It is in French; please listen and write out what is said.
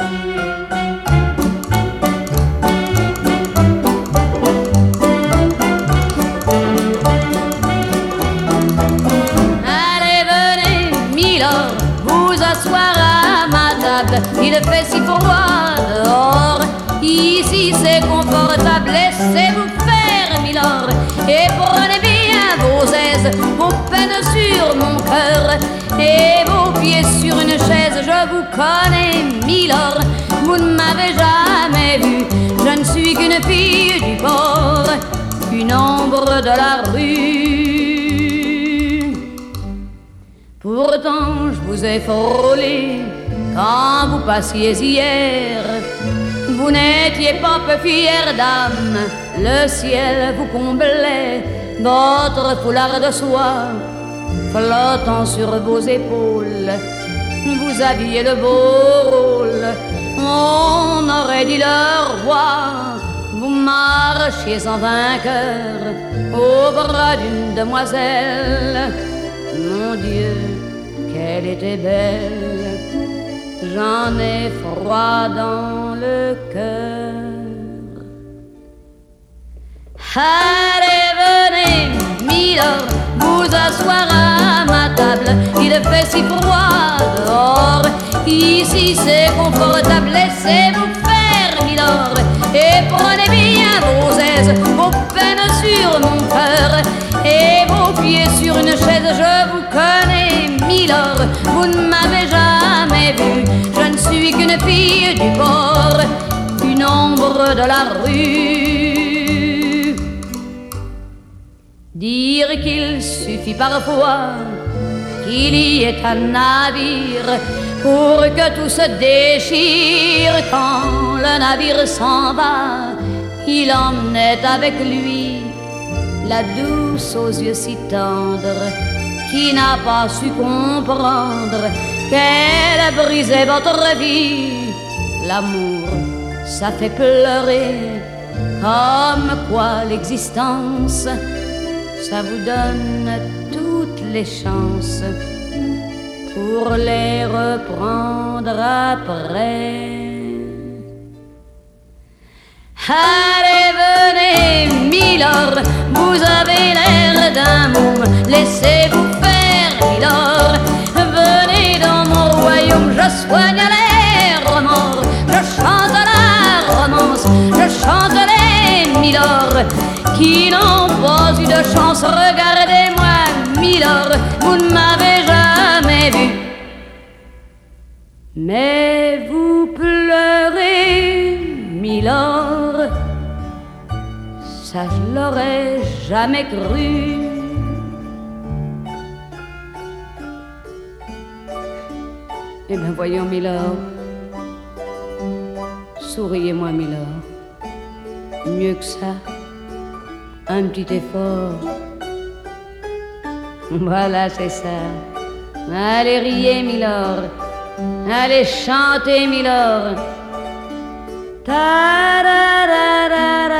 Allez, venez, Milord, vous asseoir à ma table. Il fait si froid dehors, ici c'est confortable. Laissez-vous faire, Milord, et prenez bien vos aises, vos peines sur mon cœur et vos pieds sur une chaise. Je vous connais, Milord, vous ne m'avez jamais vu. Je ne suis qu'une fille du port, une ombre de la rue. Pourtant je vous ai frôlé quand vous passiez hier. Vous n'étiez pas peu fière d'âme, le ciel vous comblait, votre foulard de soie flottant sur vos épaules. Vous aviez le beau rôle, on aurait dit le roi. Vous marchiez en vainqueur au bras d'une demoiselle. Mon Dieu, qu'elle était belle, j'en ai froid dans le cœur. Allez, venez, Milord, vous asseoir à ma table. Il fait si froid dehors, ici c'est confortable. Laissez-vous faire, Milord, et prenez bien vos aises, vos peines sur mon cœur et vos pieds sur une chaise. Je vous connais, Milord, vous ne m'avez jamais vu. Je ne suis qu'une fille du port, une ombre de la rue. Dire qu'il suffit parfois qu'il y ait un navire pour que tout se déchire. Quand le navire s'en va, il emmenait avec lui la douce aux yeux si tendres, qui n'a pas su comprendre qu'elle a brisé votre vie. L'amour, ça fait pleurer, comme quoi l'existence, ça vous donne toutes les chances pour les reprendre après. Allez, venez, Milord, vous avez l'air d'un môme. Laissez-vous faire, Milord, venez dans mon royaume. Je soigne les remords, je chante la romance, je chante les Milord qui n'ont pas eu de chance. Regardez-moi, Milord, vous ne m'avez jamais vu, mais vous pleurez, Milord, ça je l'aurais jamais cru. Eh bien voyons, Milord, souriez-moi, Milord. Mieux que ça, un petit effort. Voilà, c'est ça. Allez, riez, Milord. Allez, chantez, Milord. Ta da da da da.